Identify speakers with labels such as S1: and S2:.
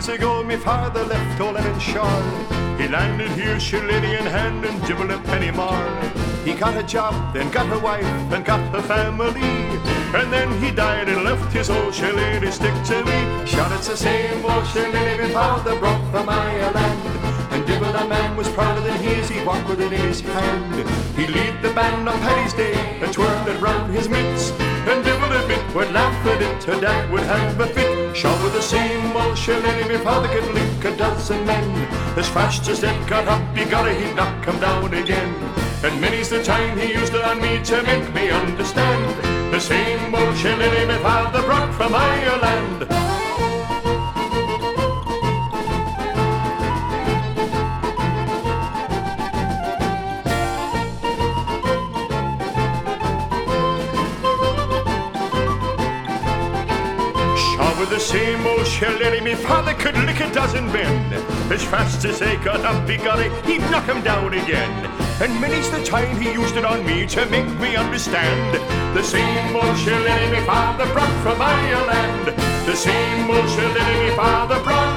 S1: months ago me father left old Evan Shaw. He landed here, shillelagh in hand, and dibbled a penny more. He got a job, then got a wife, and got a family. And then he died and left his old shillelagh stick to me. Sure, it's the same old shillelagh my father brought from Ireland. And dibble a man was prouder than his, he'd walk with it in his hand. He'd lead the band on Paddy's Day and twirl it round his mitts. And dibble a bit, would laugh at it, her dad would have a fit. Sure, with the same old shillelagh my father could lick a dozen men. As fast as it got up, he'd knock 'em down again. And many's the time he used it on me to make me understand. The same old shillelagh my father brought from Ireland. With the same old shillelagh me father could lick a dozen men. As fast as they got up, he'd knock 'em down again. And many's the time he used it on me to make me understand. The same old shillelagh me father brought from Ireland. The same old shillelagh me father brought